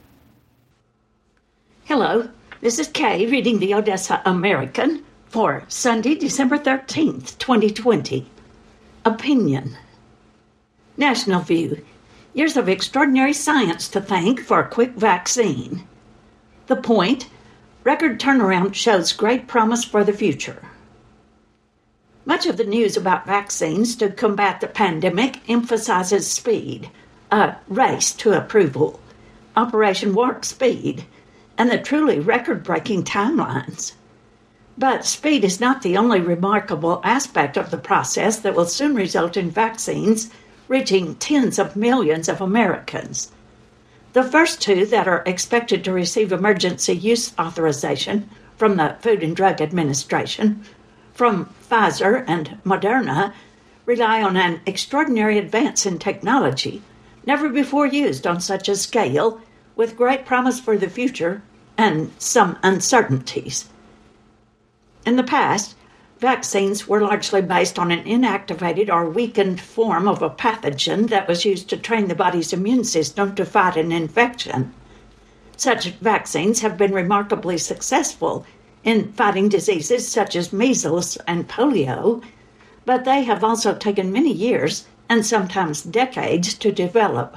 Hello, this is Kay reading the Odessa American for Sunday, December 13th, 2020. Opinion. National View. Years of extraordinary science to thank for a quick vaccine. The Point. Record turnaround shows great promise for the future. Much of the news about vaccines to combat the pandemic emphasizes speed, a race to approval. Operation Warp Speed, and the truly record-breaking timelines. But speed is not the only remarkable aspect of the process that will soon result in vaccines reaching tens of millions of Americans. The first two that are expected to receive emergency use authorization from the Food and Drug Administration, from Pfizer and Moderna, rely on an extraordinary advance in technology, never before used on such a scale, with great promise for the future and some uncertainties. In the past, vaccines were largely based on an inactivated or weakened form of a pathogen that was used to train the body's immune system to fight an infection. Such vaccines have been remarkably successful in fighting diseases such as measles and polio, but they have also taken many years and sometimes decades to develop.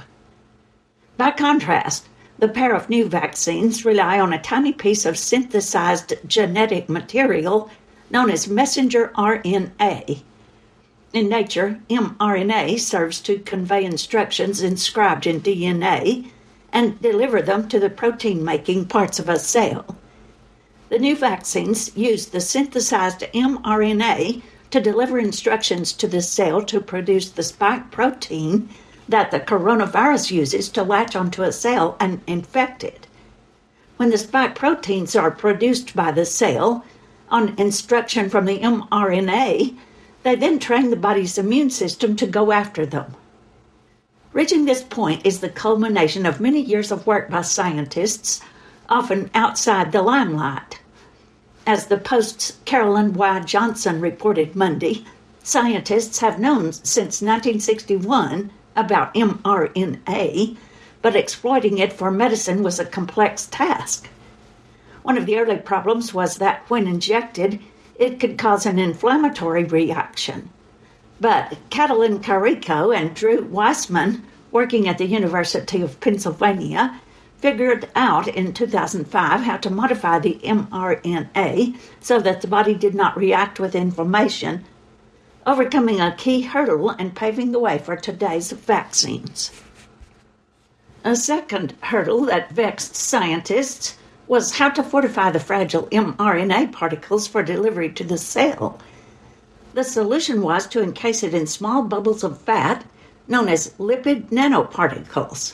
By contrast, the pair of new vaccines rely on a tiny piece of synthesized genetic material known as messenger RNA. In nature, mRNA serves to convey instructions inscribed in DNA and deliver them to the protein-making parts of a cell. The new vaccines use the synthesized mRNA to deliver instructions to the cell to produce the spike protein that the coronavirus uses to latch onto a cell and infect it. When the spike proteins are produced by the cell, on instruction from the mRNA, they then train the body's immune system to go after them. Reaching this point is the culmination of many years of work by scientists, often outside the limelight. As the Post's Carolyn Y. Johnson reported Monday, scientists have known since 1961 about mRNA, but exploiting it for medicine was a complex task. One of the early problems was that when injected, it could cause an inflammatory reaction. But Catalin Carrico and Drew Weissman, working at the University of Pennsylvania, figured out in 2005 how to modify the mRNA so that the body did not react with inflammation, overcoming a key hurdle and paving the way for today's vaccines. A second hurdle that vexed scientists was how to fortify the fragile mRNA particles for delivery to the cell. The solution was to encase it in small bubbles of fat known as lipid nanoparticles.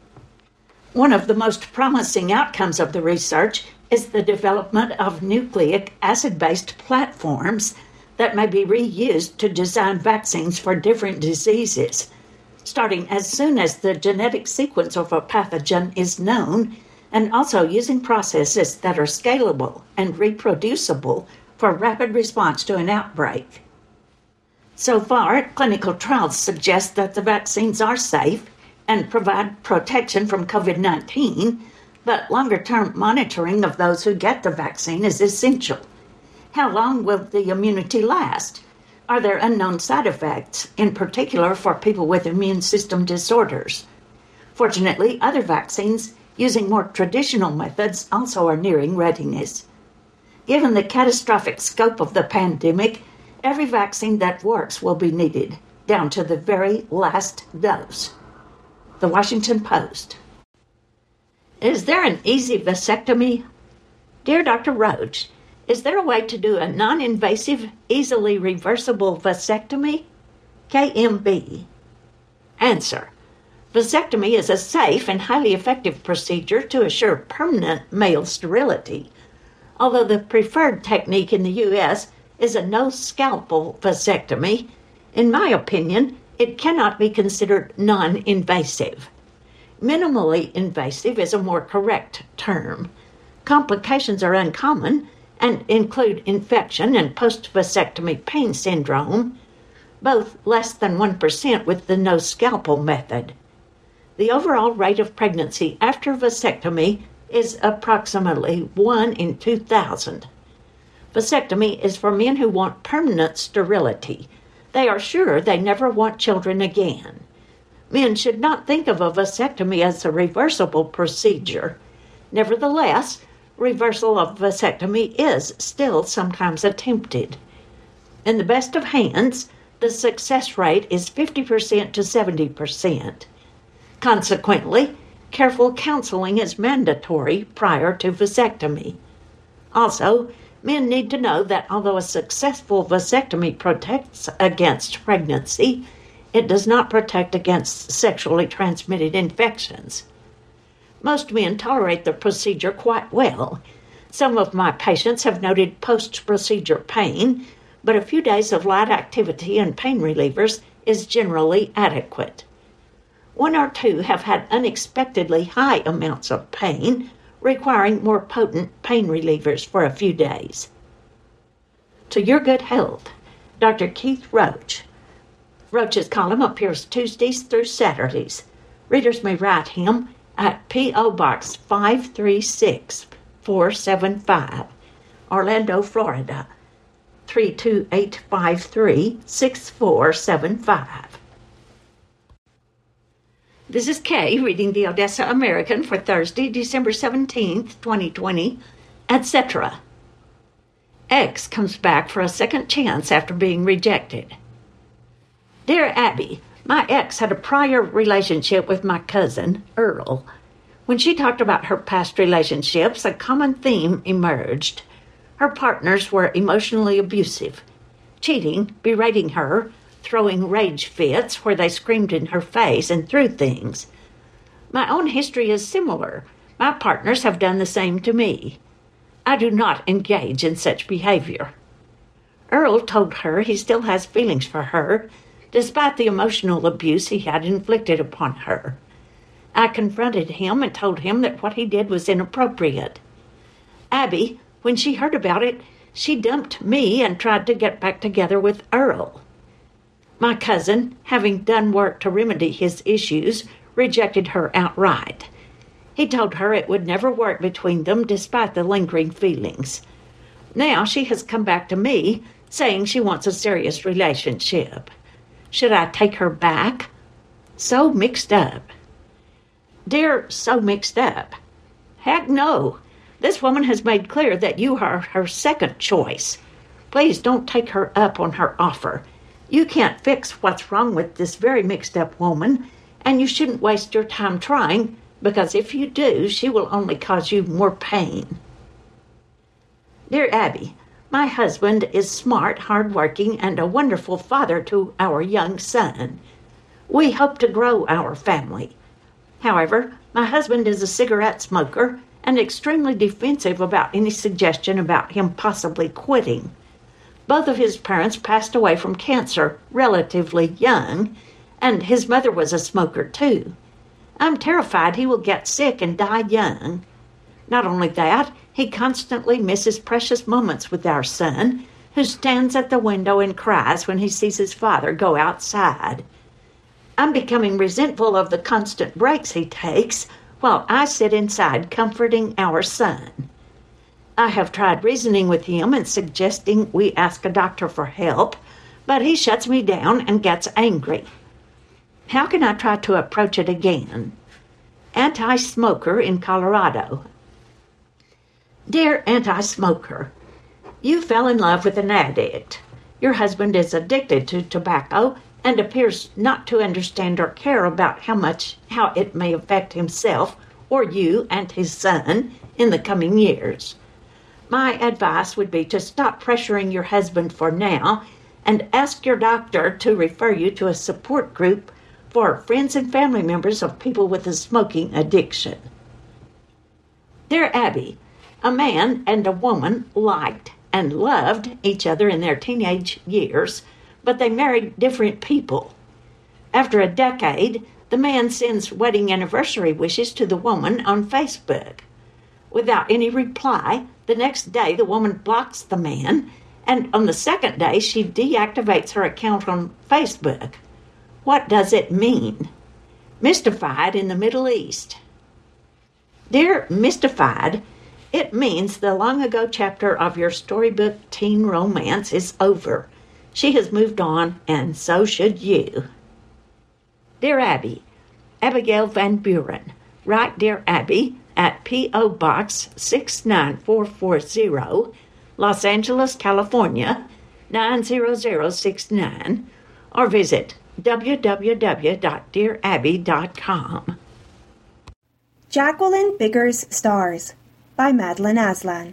One of the most promising outcomes of the research is the development of nucleic acid-based platforms that may be reused to design vaccines for different diseases, starting as soon as the genetic sequence of a pathogen is known, and also using processes that are scalable and reproducible for rapid response to an outbreak. So far, clinical trials suggest that the vaccines are safe and provide protection from COVID-19, but longer-term monitoring of those who get the vaccine is essential. How long will the immunity last? Are there unknown side effects, in particular for people with immune system disorders? Fortunately, other vaccines using more traditional methods also are nearing readiness. Given the catastrophic scope of the pandemic, every vaccine that works will be needed, down to the very last dose. The Washington Post. Is there an easy vasectomy? Dear Dr. Roach, is there a way to do a non-invasive, easily reversible vasectomy? KMB. Answer. Vasectomy is a safe and highly effective procedure to assure permanent male sterility, although the preferred technique in the U.S. is a no-scalpel vasectomy. In my opinion, it cannot be considered non-invasive. Minimally invasive is a more correct term. Complications are uncommon and include infection and post-vasectomy pain syndrome, both less than 1% with the no-scalpel method. The overall rate of pregnancy after vasectomy is approximately 1 in 2,000. Vasectomy is for men who want permanent sterility. They are sure they never want children again. Men should not think of a vasectomy as a reversible procedure. Nevertheless, reversal of vasectomy is still sometimes attempted. In the best of hands, the success rate is 50% to 70%. Consequently, careful counseling is mandatory prior to vasectomy. Also, men need to know that although a successful vasectomy protects against pregnancy, it does not protect against sexually transmitted infections. Most men tolerate the procedure quite well. Some of my patients have noted post-procedure pain, but a few days of light activity and pain relievers is generally adequate. One or two have had unexpectedly high amounts of pain, requiring more potent pain relievers for a few days. To your good health, Dr. Keith Roach. Roach's column appears Tuesdays through Saturdays. Readers may write him at P.O. Box 536475, Orlando, Florida, 32853-6475. This is Kay reading the Odessa American for Thursday, December 17th, 2020, etc. X comes back for a second chance after being rejected. Dear Abby, my ex had a prior relationship with my cousin, Earl. When she talked about her past relationships, a common theme emerged. Her partners were emotionally abusive, cheating, berating her, throwing rage fits where they screamed in her face and threw things. My own history is similar. My partners have done the same to me. I do not engage in such behavior. Earl told her he still has feelings for her, despite the emotional abuse he had inflicted upon her. I confronted him and told him that what he did was inappropriate. Abby, when she heard about it, she dumped me and tried to get back together with Earl. My cousin, having done work to remedy his issues, rejected her outright. He told her it would never work between them despite the lingering feelings. Now she has come back to me, saying she wants a serious relationship. Should I take her back? So mixed up. Dear So Mixed Up, heck no. This woman has made clear that you are her second choice. Please don't take her up on her offer. You can't fix what's wrong with this very mixed-up woman, and you shouldn't waste your time trying, because if you do, she will only cause you more pain. Dear Abby, my husband is smart, hardworking, and a wonderful father to our young son. We hope to grow our family. However, my husband is a cigarette smoker and extremely defensive about any suggestion about him possibly quitting. Both of his parents passed away from cancer relatively young, and his mother was a smoker too. I'm terrified he will get sick and die young. Not only that, he constantly misses precious moments with our son, who stands at the window and cries when he sees his father go outside. I'm becoming resentful of the constant breaks he takes while I sit inside comforting our son. I have tried reasoning with him and suggesting we ask a doctor for help, but he shuts me down and gets angry. How can I try to approach it again? Anti-smoker in Colorado. Dear anti-smoker, you fell in love with an addict. Your husband is addicted to tobacco and appears not to understand or care about how it may affect himself or you and his son in the coming years. My advice would be to stop pressuring your husband for now and ask your doctor to refer you to a support group for friends and family members of people with a smoking addiction. Dear Abby, a man and a woman liked and loved each other in their teenage years, but they married different people. After a decade, the man sends wedding anniversary wishes to the woman on Facebook. Without any reply, the next day the woman blocks the man, and on the second day she deactivates her account on Facebook. What does it mean? Mystified in the Middle East. Dear Mystified, it means the long-ago chapter of your storybook teen romance is over. She has moved on, and so should you. Dear Abby, Abigail Van Buren. Write Dear Abby at P.O. Box 69440, Los Angeles, California, 90069, or visit www.dearabby.com.
Jacqueline Bigger's Stars by Madeline Aslan.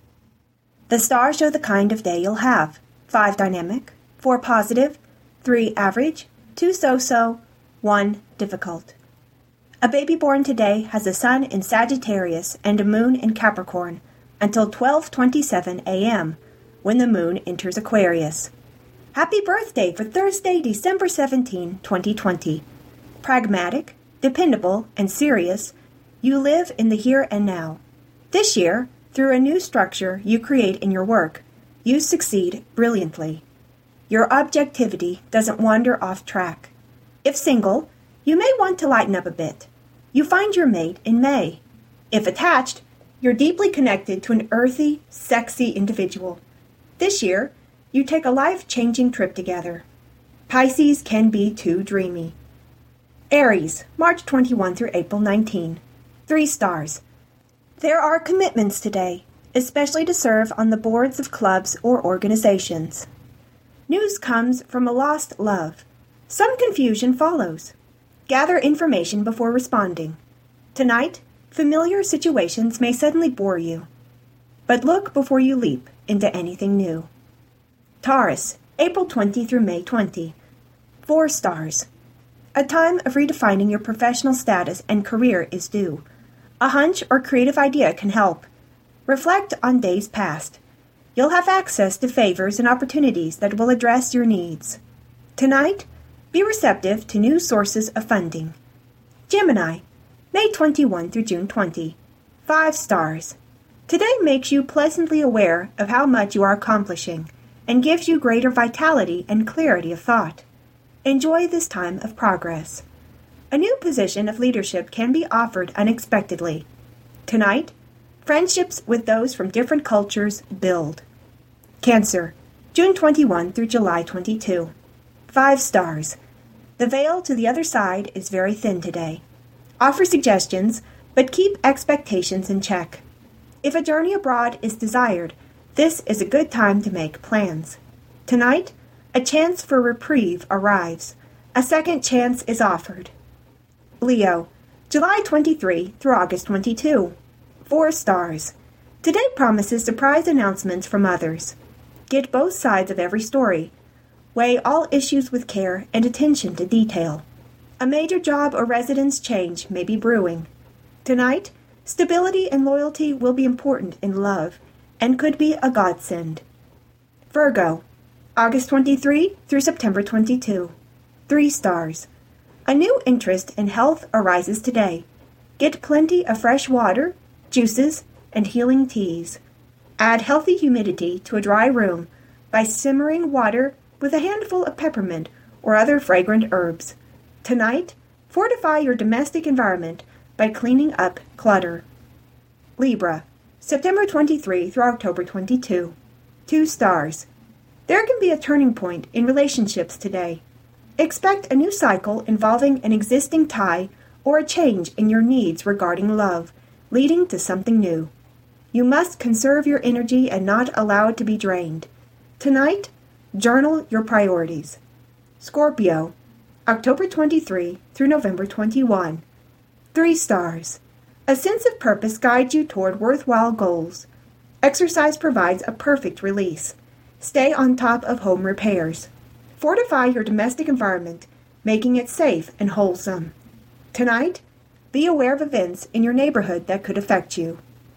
The stars show the kind of day you'll have. 5 dynamic, 4 positive, 3 average, 2 so-so, 1 difficult. A baby born today has a sun in Sagittarius and a moon in Capricorn until 12:27 a.m., when the moon enters Aquarius. Happy birthday for Thursday, December 17, 2020. Pragmatic, dependable, and serious, you live in the here and now. This year, through a new structure you create in your work, you succeed brilliantly. Your objectivity doesn't wander off track. If single, you may want to lighten up a bit. You find your mate in May. If attached, you're deeply connected to an earthy, sexy individual. This year, you take a life-changing trip together. Pisces can be too dreamy. Aries, March 21 through April 19. 3 stars. There are commitments today, especially to serve on the boards of clubs or organizations. News comes from a lost love. Some confusion follows. Gather information before responding. Tonight, familiar situations may suddenly bore you. But look before you leap into anything new. Taurus, April 20 through May 20. 4 stars. A time of redefining your professional status and career is due. A hunch or creative idea can help. Reflect on days past. You'll have access to favors and opportunities that will address your needs. Tonight, be receptive to new sources of funding. Gemini, May 21 through June 20. 5 stars. Today makes you pleasantly aware of how much you are accomplishing and gives you greater vitality and clarity of thought. Enjoy this time of progress. A new position of leadership can be offered unexpectedly. Tonight, friendships with those from different cultures build. Cancer, June 21 through July 22. 5 stars. The veil to the other side is very thin today. Offer suggestions, but keep expectations in check. If a journey abroad is desired, this is a good time to make plans. Tonight, a chance for reprieve arrives. A second chance is offered. Leo, July 23 through August 22. 4 stars. Today promises surprise announcements from others. Get both sides of every story. Weigh all issues with care and attention to detail. A major job or residence change may be brewing. Tonight, stability and loyalty will be important in love and could be a godsend. Virgo, August 23 through September 22. 3 stars. A new interest in health arises today. Get plenty of fresh water, juices, and healing teas. Add healthy humidity to a dry room by simmering water with a handful of peppermint or other fragrant herbs. Tonight, fortify your domestic environment by cleaning up clutter. Libra, September 23 through October 22. 2 stars. There can be a turning point in relationships today. Expect a new cycle involving an existing tie or a change in your needs regarding love, leading to something new. You must conserve your energy and not allow it to be drained. Tonight, journal your priorities. Scorpio, October 23 through November 21. 3 stars. A sense of purpose guides you toward worthwhile goals. Exercise provides a perfect release. Stay on top of home repairs. Fortify your domestic environment, making it safe and wholesome. Tonight, be aware of events in your neighborhood that could affect you.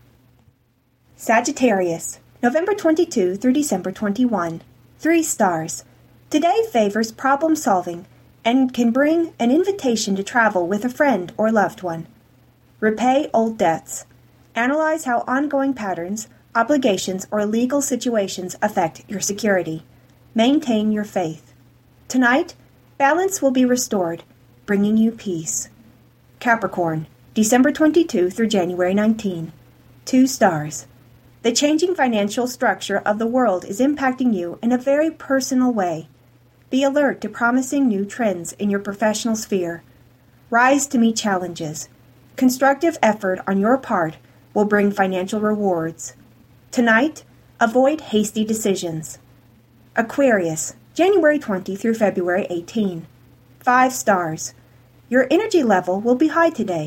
Sagittarius, November 22 through December 21. 3 stars. Today favors problem solving and can bring an invitation to travel with a friend or loved one. Repay old debts. Analyze how ongoing patterns, obligations, or legal situations affect your security. Maintain your faith. Tonight, balance will be restored, bringing you peace. Capricorn, December 22 through January 19. 2 stars. The changing financial structure of the world is impacting you in a very personal way. Be alert to promising new trends in your professional sphere. Rise to meet challenges. Constructive effort on your part will bring financial rewards. Tonight, avoid hasty decisions. Aquarius, January 20 through February 18. 5 stars. Your energy level will be high today.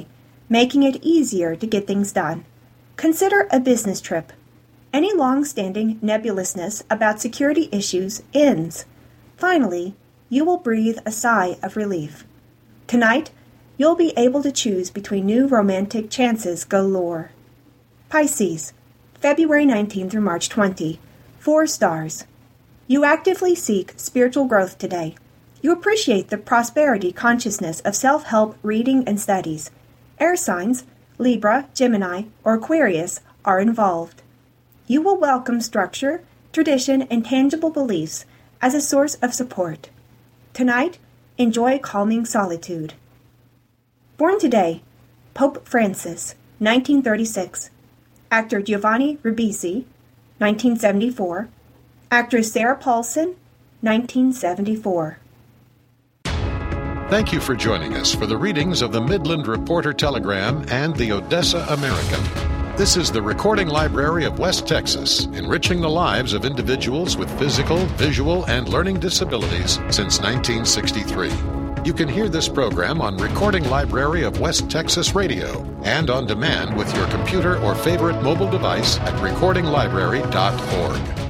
making it easier to get things done. Consider a business trip. Any long-standing nebulousness about security issues ends. Finally, you will breathe a sigh of relief. Tonight, you'll be able to choose between new romantic chances galore. Pisces, February 19 through March 20. 4 stars. You actively seek spiritual growth today. You appreciate the prosperity consciousness of self-help reading and studies. Air signs, Libra, Gemini, or Aquarius, are involved. You will welcome structure, tradition, and tangible beliefs as a source of support. Tonight, enjoy calming solitude. Born today, Pope Francis, 1936. Actor Giovanni Ribisi, 1974. Actress Sarah Paulson, 1974.
Thank you for joining us for the readings of the Midland Reporter Telegram and the Odessa American. This is the Recording Library of West Texas, enriching the lives of individuals with physical, visual, and learning disabilities since 1963. You can hear this program on Recording Library of West Texas Radio and on demand with your computer or favorite mobile device at recordinglibrary.org.